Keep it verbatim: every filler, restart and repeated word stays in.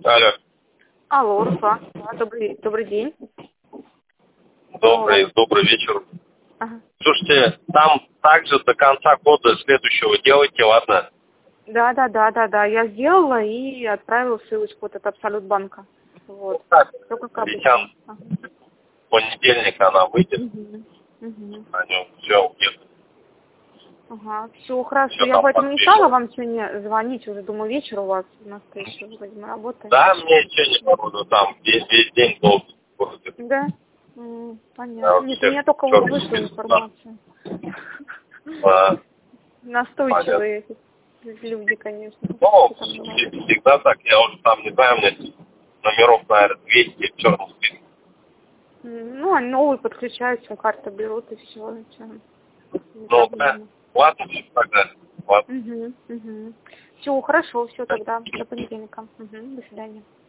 Алло. Алло, Руслан. Да, добрый, добрый день. Добрый, добрый вечер. Ага. Слушайте, там также до конца года следующего делайте, ладно? Да, да, да, да, да. Я сделала и отправила ссылочку вот от Абсолют банка. Вот. Так, Все как обычно. Летян, Ага. в понедельник она выйдет, Угу. Угу. на нем все где-то. Ага, все хорошо. Всё Я там поэтому не подпишем. стала вам сегодня звонить, уже думаю, вечер у вас, у нас еще вроде мы работаем. Да, мне ничего не надо, там весь, весь день долго. Да? М, Да, понятно. Нет, у вообще, меня только вот чёрт, вышла да. информация. А, Настойчивые люди, конечно. Ну, Что там бывает? всегда так, я уже там, не знаю, у меня номеров, наверное, двести в черном списке. М, Ну, они новые подключают, сим-карту берут и все. Не Ну, да, проблема. ладно, всё тогда, ладно. Угу, угу. Все, хорошо, все тогда. До понедельника. Угу, до свидания.